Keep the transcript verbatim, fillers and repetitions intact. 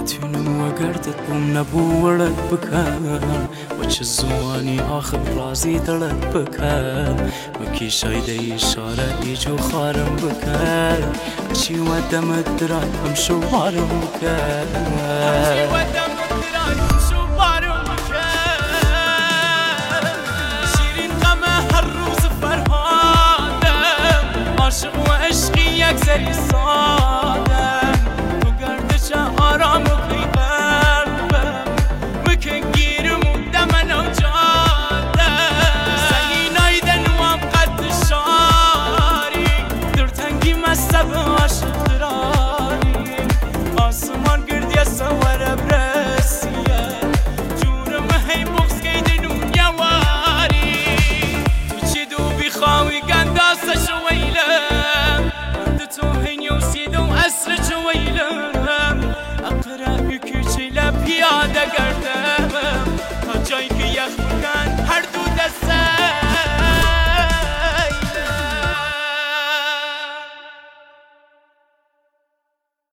ئەتوێنم وەگەردت بووم نەبوو وەرت بکەم وە چ زوانی ئاخر ڕازی دڵت بکەم وەکی شایدەی شارە ئیج و خارم بکەم چی وە دەمت درای ئەم شووارم بکەم عاشق و عشقی یک زری سادم تو گردش آرام و خی قلبم مکن گیرم و دمن و جادم سنگین آیدن و هم قد شاری در تنگی مستب عاشق دراری آسمان گردی سوار برسیه جورم هی بغز گیدن و یواری تو چی دو بخواهی گنداسه شویله أسر جويلم أقرأ كتير بيادة